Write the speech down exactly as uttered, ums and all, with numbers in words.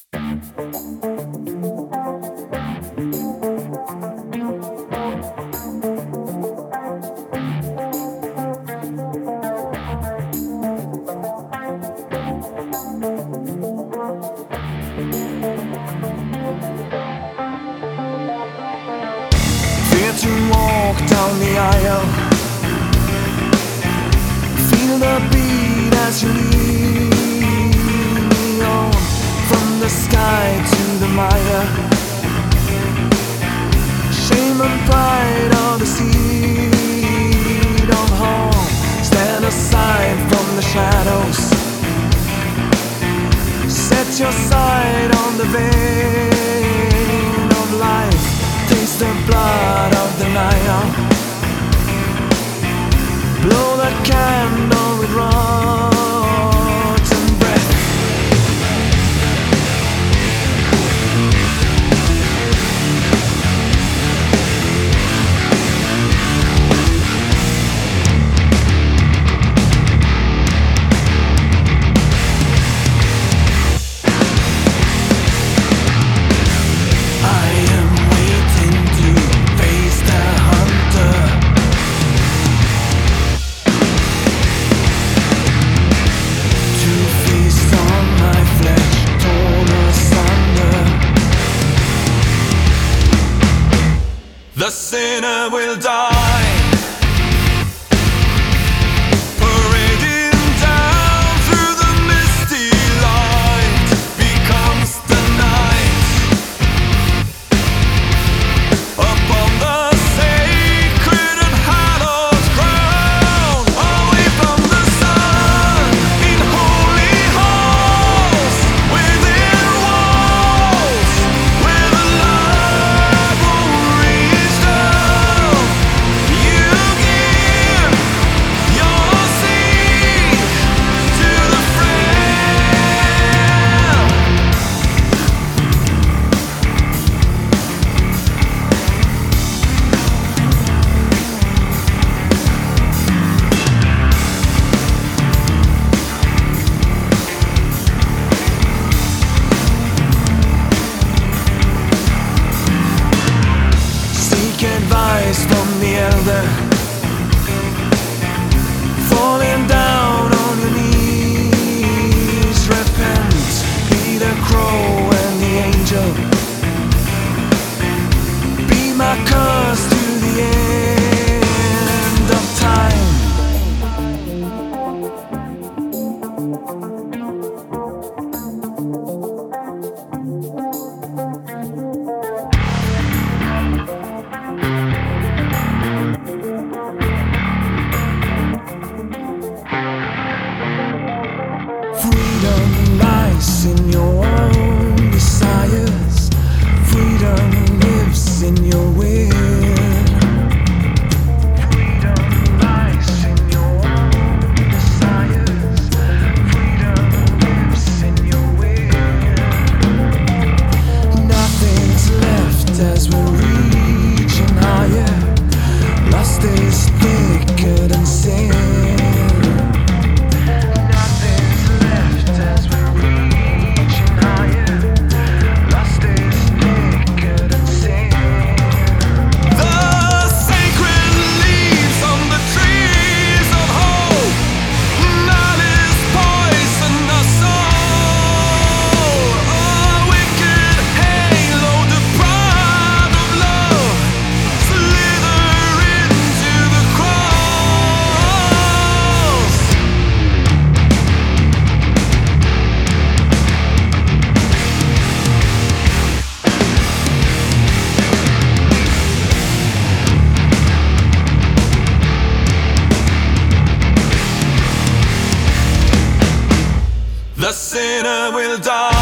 Fear to walk down the aisle, feel the beat as you lead me on, from the sky to the mire. Shame and pride are the seed of harm. Stand aside from the shadows, set your sight on the vein of life. Taste the blood of the Nile. Blow the candle with rotten breath. The sinner will die, parading down through the misty light. Becomes the night upon the sacred and hallowed ground, away from the sun, in holy halls, within walls, where the light won't reach down. You give your seed to the frail. Seek advice from the elder, falling down on your knees. Repent, be the crow and the angel. Be my curse to the end of time. Freedom lies in your own desires. Freedom lives in your will. Freedom lies in your own desires. Freedom lives in your will. Nothing's left as we're reaching higher. Lust is thicker than sin. The sinner will die.